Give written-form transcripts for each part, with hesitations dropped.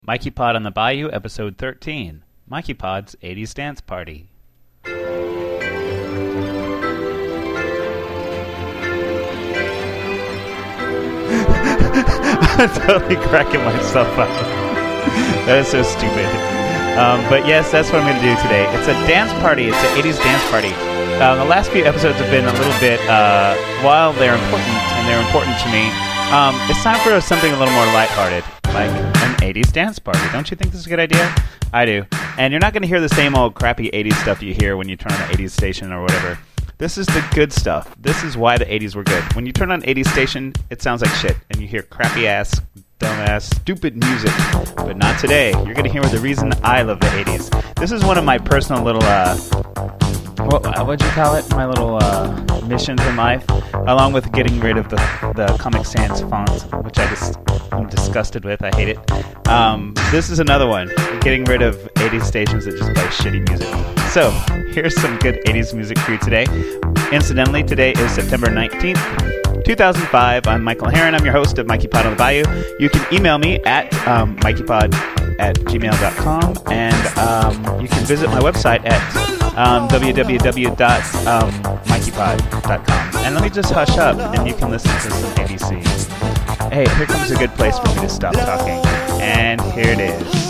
Mikey Pod on the Bayou, Episode 13. Mikey Pod's 80s Dance Party. I'm totally cracking myself up. That is so stupid. But yes, that's what I'm going to do today. It's a dance party. It's an 80s dance party. The last few episodes have been a little bit, while they're important, and they're important to me, it's time for something a little more lighthearted, like an 80s dance party. Don't you think this is a good idea? I do. And you're not going to hear the same old crappy 80s stuff you hear when you turn on the 80s station or whatever. This is the good stuff. This is why the 80s were good. When you turn on 80s station, it sounds like shit, and you hear crappy-ass, dumb-ass, stupid music. But not today. You're going to hear the reason I love the 80s. This is one of my personal little, what'd you call it? My little missions in life, along with getting rid of the Comic Sans fonts, which I'm disgusted with. I hate it. This is another one. Getting rid of 80s stations that just play shitty music. So, here's some good 80s music for you today. Incidentally, today is September 19th, 2005. I'm Michael Herron. I'm your host of Mikey Pod on the Bayou. You can email me at mikeypod@gmail.com, and you can visit my website at www.mikeypod.com. And let me just hush up, and you can listen to some ABC. Hey, here comes a good place for me to stop talking. And here it is.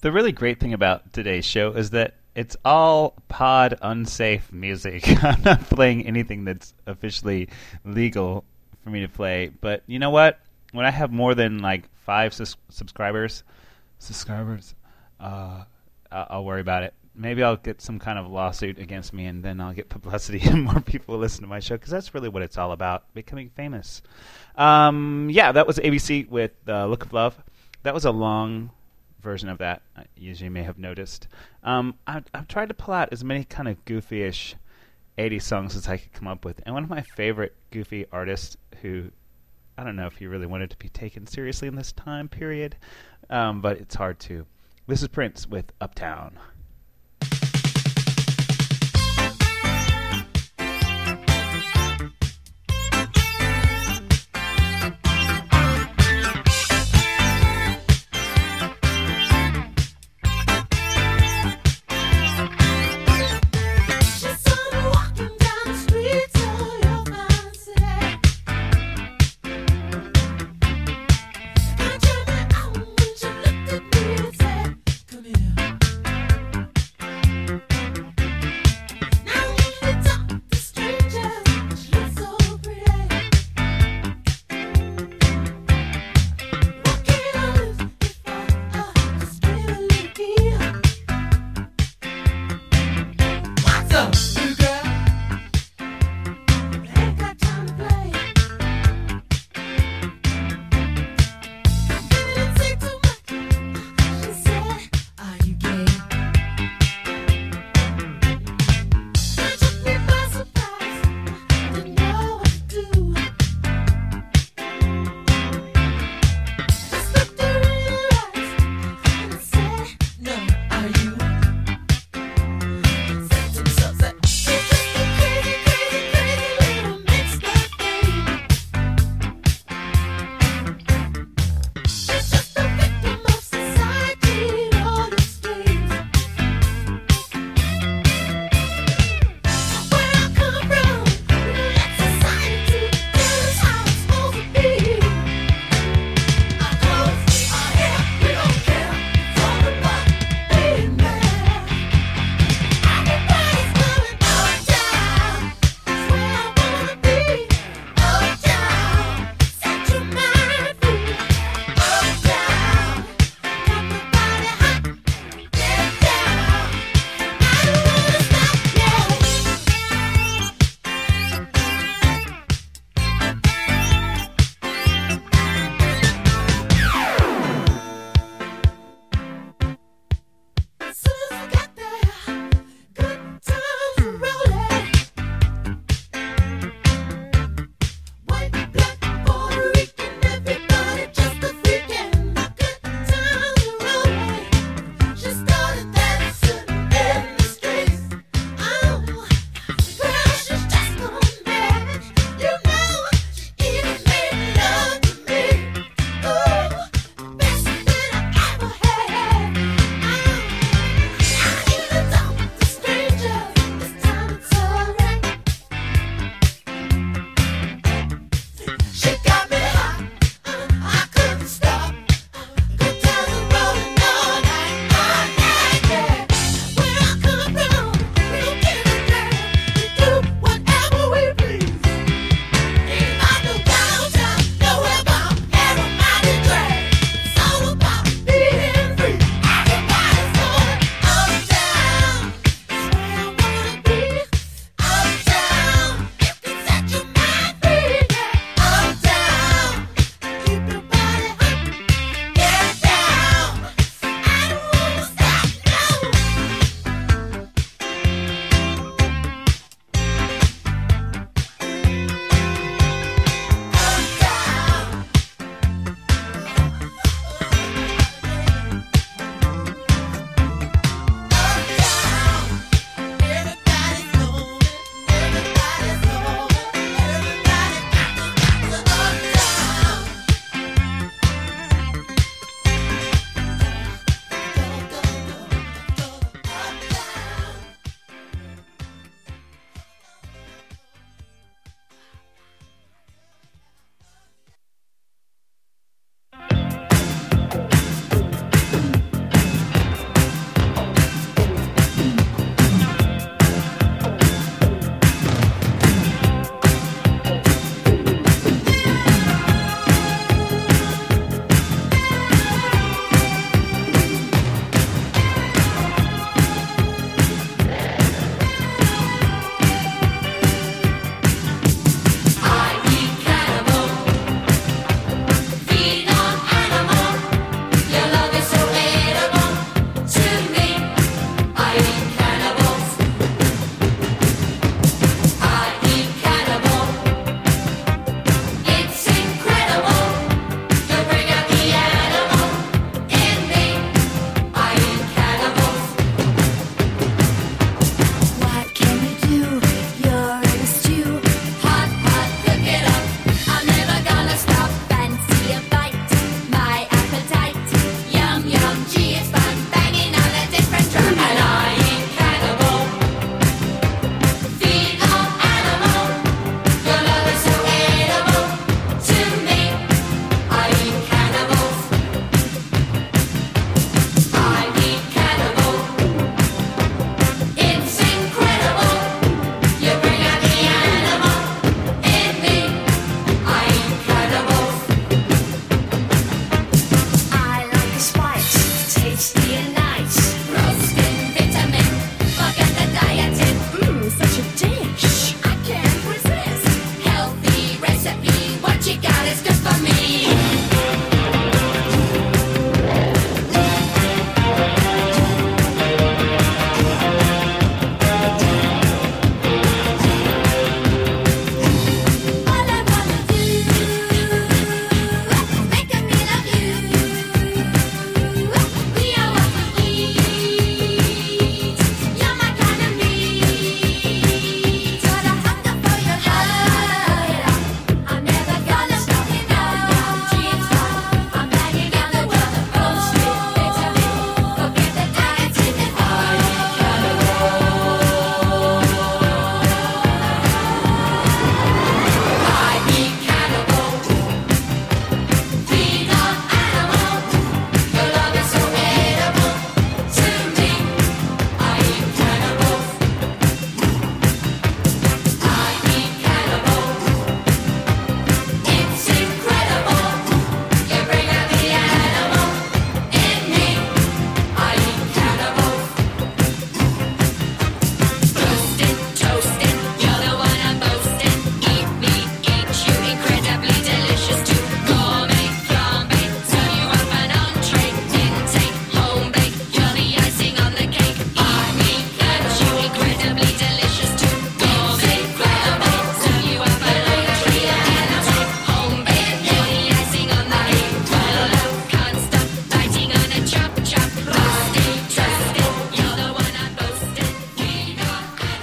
The really great thing about today's show is that it's all pod unsafe music. I'm not playing anything that's officially legal for me to play. But you know what? When I have more than like 5 subscribers, I'll worry about it. Maybe I'll get some kind of lawsuit against me, and then I'll get publicity and more people will listen to my show, because that's really what it's all about, becoming famous. Yeah, that was ABC with Look of Love. That was a long version of that, as you may have noticed. I've tried to pull out as many kind of goofy-ish 80s songs as I could come up with, and one of my favorite goofy artists, who I don't know if he really wanted to be taken seriously in this time period, but it's hard to. This is Prince with Uptown.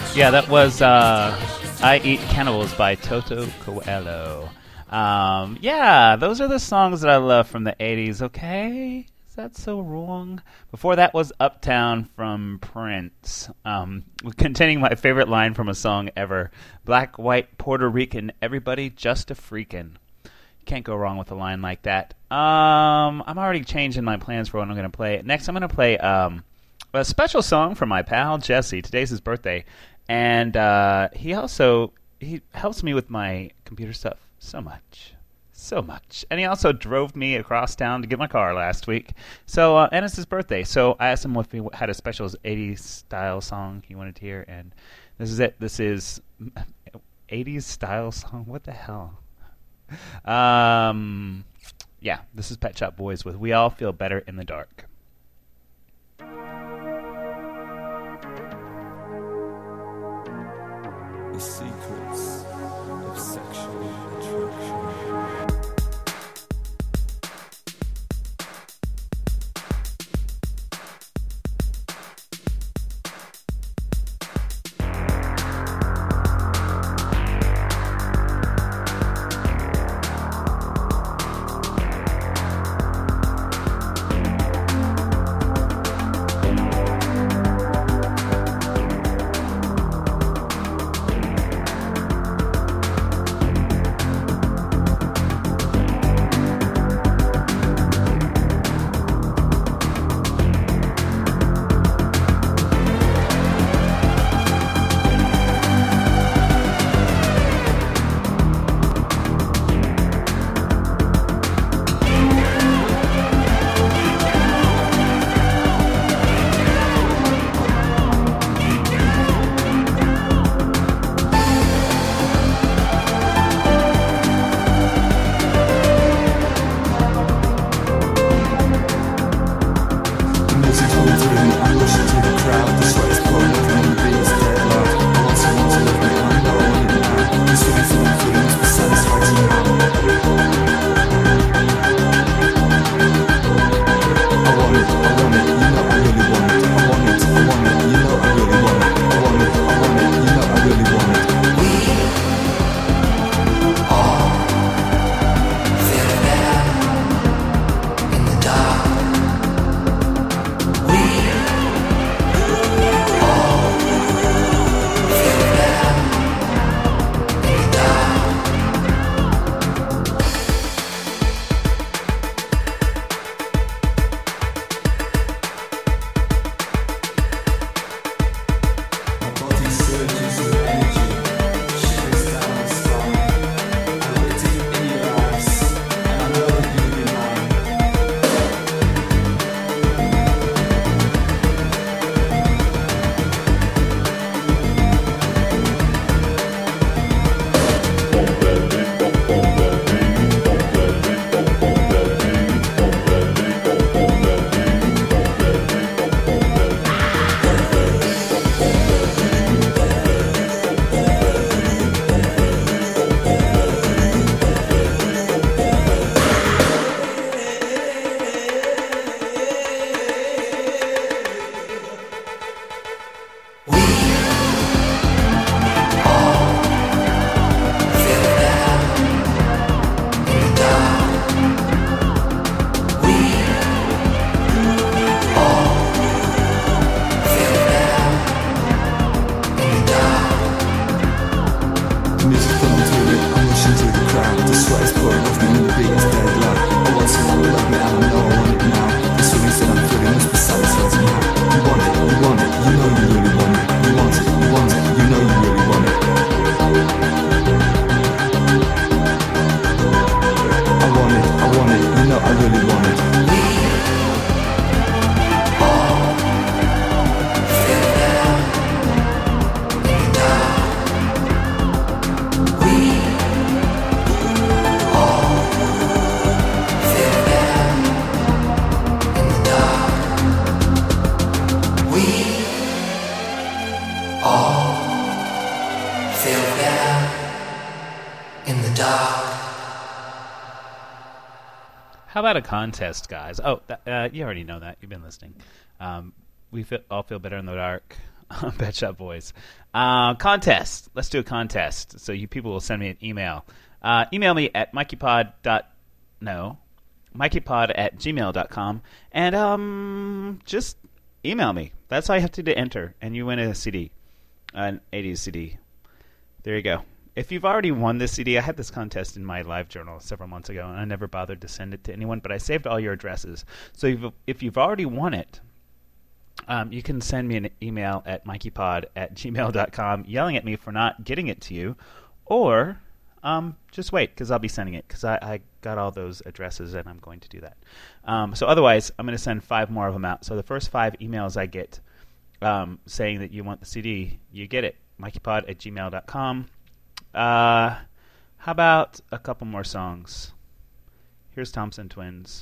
Yeah, that was I Eat Cannibals by Toto Coelho. Yeah, those are the songs that I love from the 80s, okay? Is that so wrong? Before that was Uptown from Prince, containing my favorite line from a song ever. Black, white, Puerto Rican, everybody just a freakin'. Can't go wrong with a line like that. I'm already changing my plans for what I'm going to play. Next, I'm going to play a special song from my pal Jesse. Today's his birthday. And he helps me with my computer stuff so much. And he also drove me across town to get my car last week. So and it's his birthday. So I asked him if he had a special 80s style song he wanted to hear, and this is it. This is 80s style song. What the hell? Yeah, this is Pet Shop Boys with "We All Feel Better in the Dark." The secrets of sexual attraction. How about a contest, guys? Oh, you already know that. You've been listening. We all feel better in the dark. Pet Shop Boys. Contest. Let's do a contest. So you people will send me an email. Email me at mikeypod@gmail.com. And just email me. That's all you have to do to enter. And you win a CD. An 80s CD. There you go. If you've already won this CD, I had this contest in my live journal several months ago, and I never bothered to send it to anyone, but I saved all your addresses. So if you've already won it, you can send me an email at mikeypod@gmail.com yelling at me for not getting it to you, or just wait, because I'll be sending it, because I got all those addresses, and I'm going to do that. So otherwise, I'm going to send 5 more of them out. So the first 5 emails I get saying that you want the CD, you get it, mikeypod@gmail.com. How about a couple more songs? Here's Thompson Twins.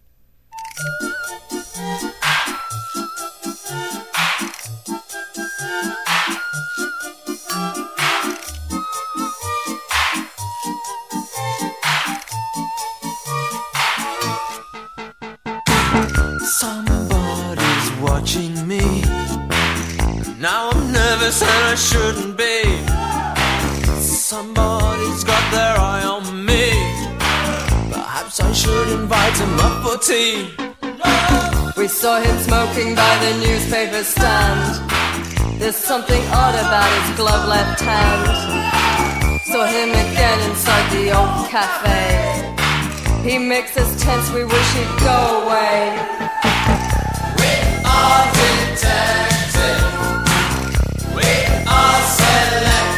Somebody's watching me. Now I'm nervous and I shouldn't be. Somebody's got their eye on me. Perhaps I should invite him up for tea. We saw him smoking by the newspaper stand. There's something odd about his glove left hand. Saw him again inside the old cafe. He makes us tense, we wish he'd go away. We are detective. We are select.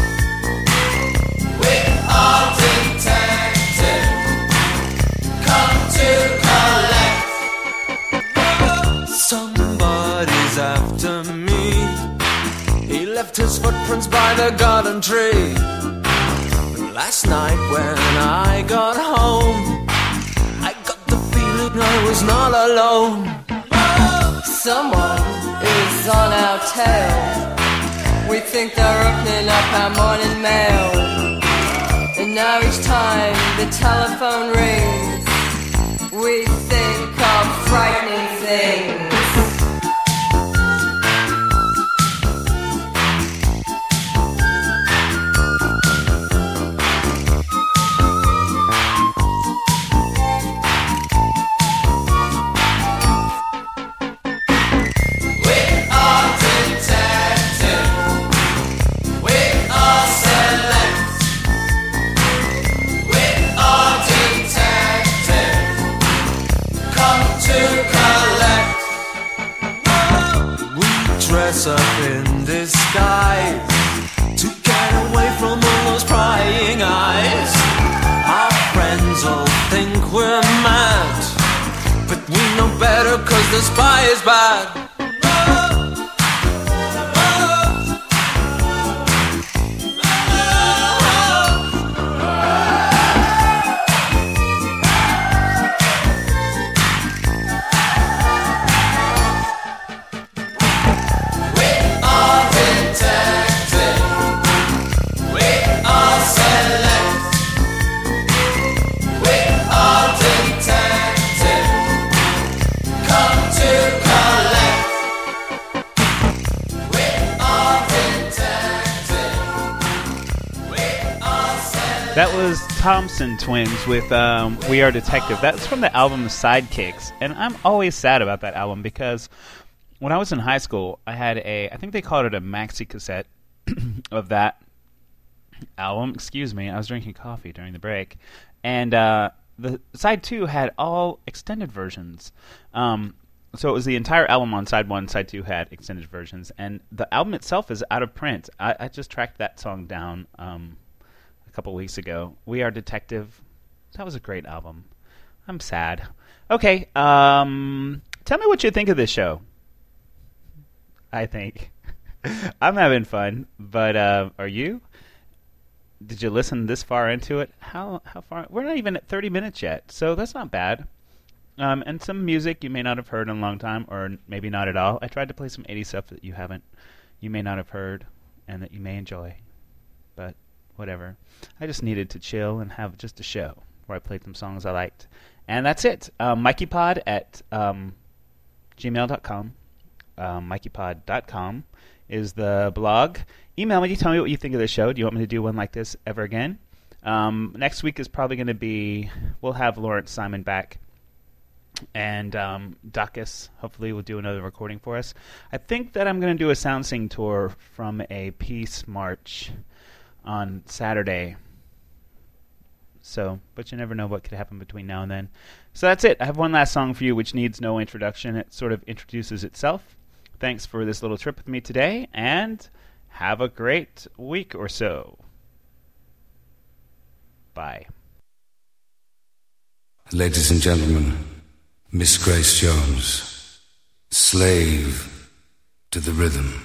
We are detective. Come to collect. Somebody's after me. He left his footprints by the garden tree. Last night when I got home, I got the feeling I was not alone. Someone is on our tail. We think they're opening up our morning mail. And now each time the telephone rings, we think of frightening things. Dress up in disguise to get away from all those prying eyes. Our friends all think we're mad, but we know better 'cause the spy is bad. That was Thompson Twins with We Are Detective. That's from the album Sidekicks. And I'm always sad about that album because when I was in high school, I had I think they called it a maxi cassette of that album. Excuse me, I was drinking coffee during the break. And the side 2 had all extended versions. So it was the entire album on side 1, side 2 had extended versions. And the album itself is out of print. I just tracked that song down a couple weeks ago. We Are Detective. That was a great album. I'm sad. Okay, tell me what you think of this show. I think I'm having fun, but are you? Did you listen this far into it? How far? We're not even at 30 minutes yet, so that's not bad. And some music you may not have heard in a long time, or maybe not at all. I tried to play some 80s stuff that you may not have heard, and that you may enjoy. But whatever. I just needed to chill and have just a show where I played some songs I liked. And that's it. MikeyPod at gmail.com. MikeyPod.com is the blog. Email me. Tell me what you think of the show. Do you want me to do one like this ever again? Next week is probably going to be, we'll have Lawrence Simon back. And Dacus, hopefully, will do another recording for us. I think that I'm going to do a sound sing tour from a peace march on Saturday. So, but you never know what could happen between now and then. So that's it. I have one last song for you, which needs no introduction. It sort of introduces itself. Thanks for this little trip with me today, and have a great week or so. Bye. Ladies and gentlemen, Miss Grace Jones, slave to the rhythm.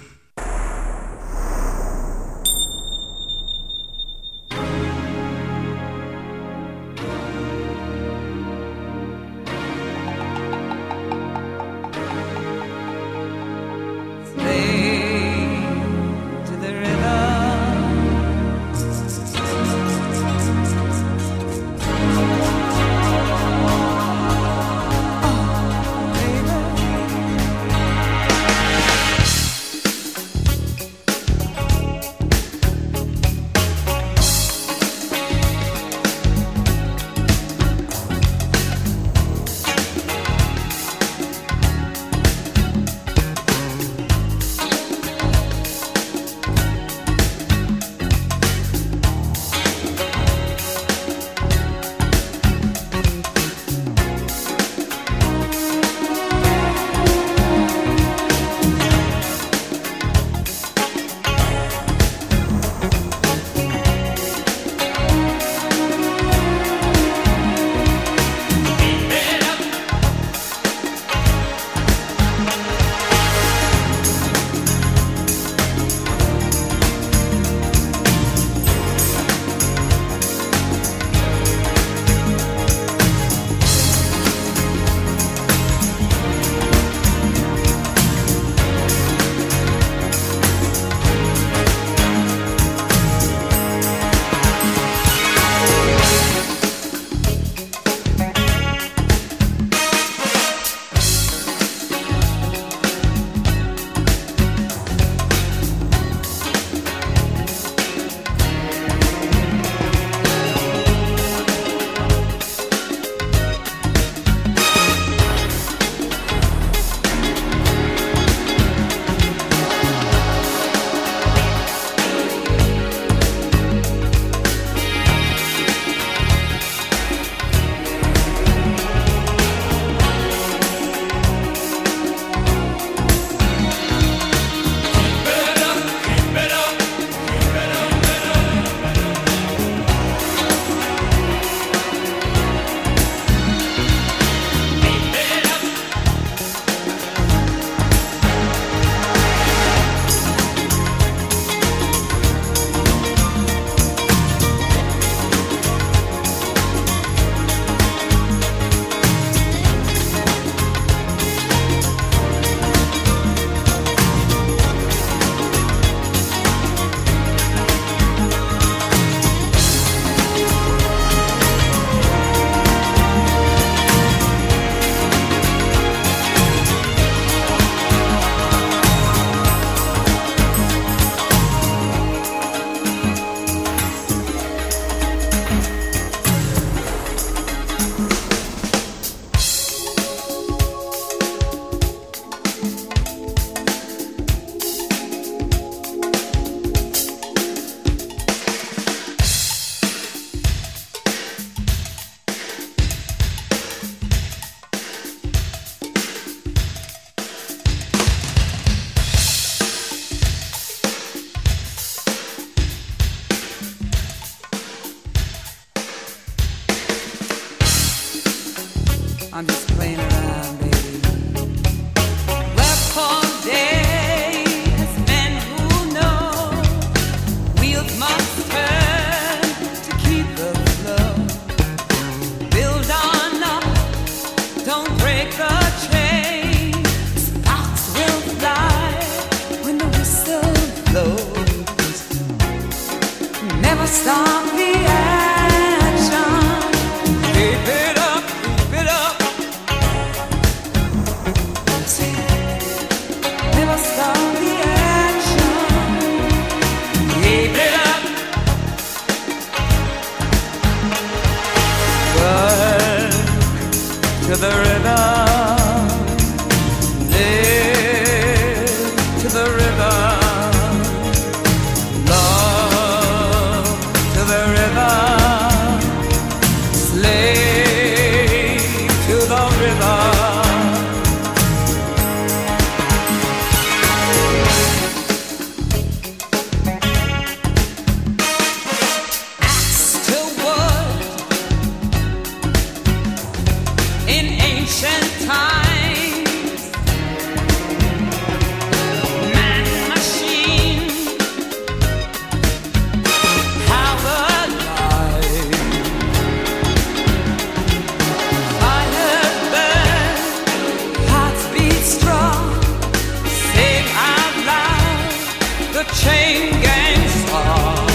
chain gang star.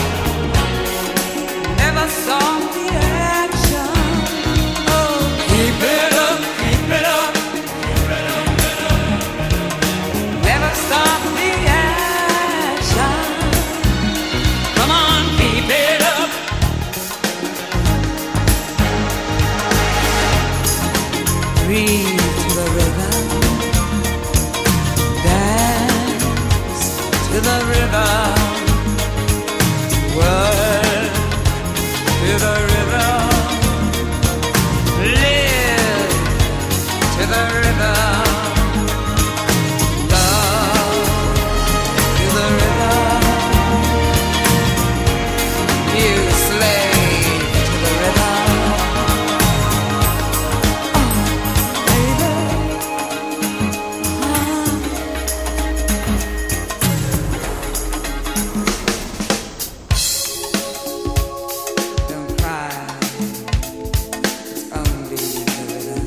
Never saw the action. Oh, keep it up, keep it up. Never stop the action. Come on, keep it up. Breathe to the rhythm. Dance to the rhythm. Work to the rhythm. Live to the rhythm. Love to the rhythm. You slave to the rhythm. Don't cry, it's only the rhythm.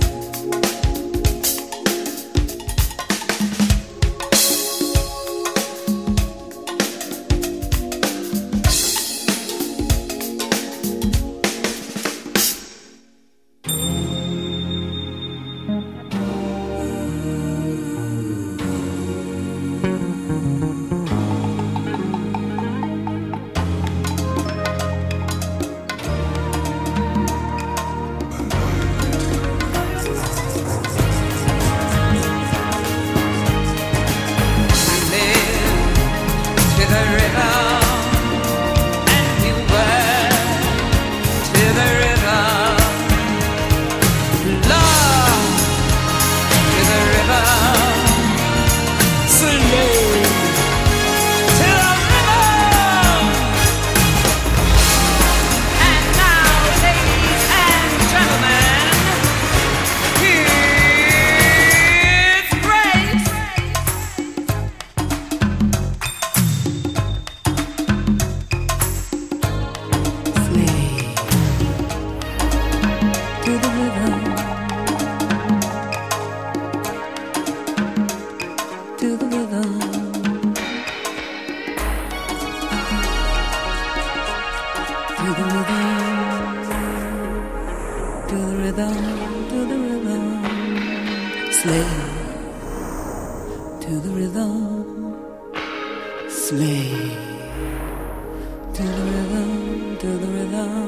Slave to the rhythm, slave to the rhythm, to the rhythm.